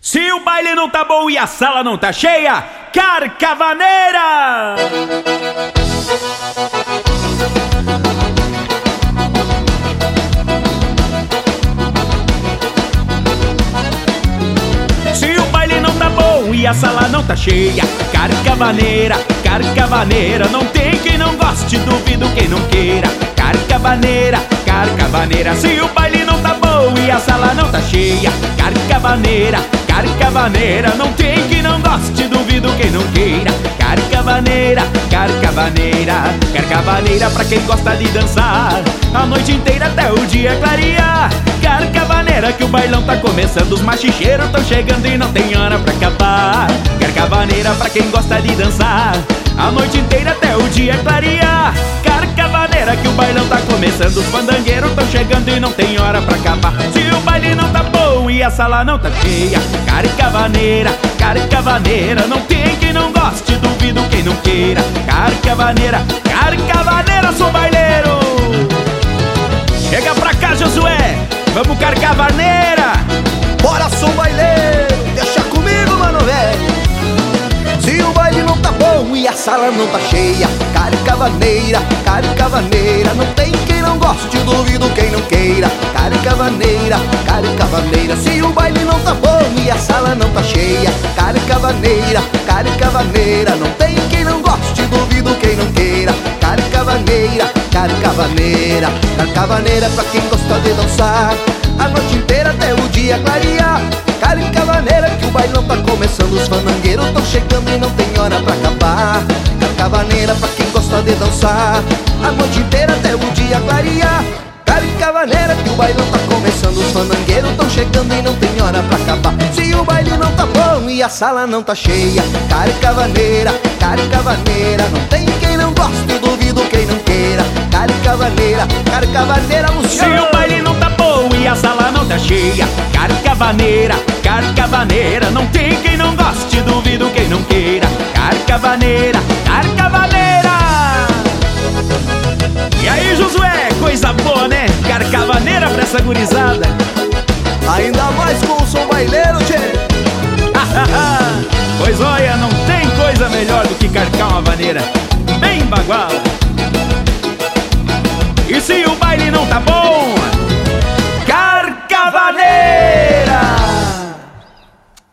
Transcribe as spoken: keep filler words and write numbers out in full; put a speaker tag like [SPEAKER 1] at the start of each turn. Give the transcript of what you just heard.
[SPEAKER 1] Se o baile não tá bom e a sala não tá cheia, Carcavaneira! Se o baile não tá bom e a sala não tá cheia, Carcavaneira, Carcavaneira. Não tem quem não goste, duvido quem não queira. Carcavaneira, Carcavaneira. Se o baile não tá bom e a sala não tá cheia, Carcavaneira, Carcavaneira. Não tem quem não goste, duvido quem não queira. Carcavaneira, Carcavaneira. Carcavaneira pra quem gosta de dançar a noite inteira até o dia clarear. Carcavaneira que o bailão tá começando, os machicheiros tão chegando e não tem hora pra acabar. Carcavaneira pra quem gosta de dançar a noite inteira até o dia clarear. Carcavaneira que o bailão tá começando, os fandangueiros tão chegando e não tem hora pra acabar. Se o baile não tá bom e a sala não tá cheia, Carcavaneira, Carcavaneira. Não tem quem não goste, duvido quem não queira. Carcavaneira, Carcavaneira, sou baileiro. Chega pra cá, Josué, vamos Carcavaneira.
[SPEAKER 2] Bora, sou baileiro, deixa comigo, mano, velho. Se o baile não tá bom e a sala não tá cheia, Carcavaneira, Carcavaneira. Não tem quem não goste, duvido quem não queira. Carcavaneira, Carcavaneira. Se o baile não tá bom e a sala não tá cheia, Carcavaneira, Carcavaneira. Não tem quem não goste, duvido quem não queira. Carcavaneira, Carcavaneira. Carcavaneira pra quem gosta de dançar a noite inteira até o dia clarear. Carcavaneira que o bailão tá começando, os fandangueiros tão chegando e não tem hora pra acabar. Carcavaneira pra quem gosta de dançar a noite inteira até o dia clarear. Carcavaneira que o bailão tá começando, os fandangueiros tão chegando e não tem hora pra acabar. Se o baile não tá bom e a sala não tá cheia, Carcavaneira, Carcavaneira. Não tem quem não goste, duvido quem não queira. Carcavaneira, Carcavaneira, Luciano.
[SPEAKER 1] Se o baile não tá bom e a sala não tá cheia, Carcavaneira, Carcavaneira. Não tem quem não goste, duvido quem não queira. Carcavaneira, Carcavaneira. E aí, Josué, coisa boa, né? Carcavaneira pra essa gurizada.
[SPEAKER 2] Ainda mais com o som baileiro, tchê.
[SPEAKER 1] Pois olha, não tem coisa melhor do que carcar uma vaneira bem baguala.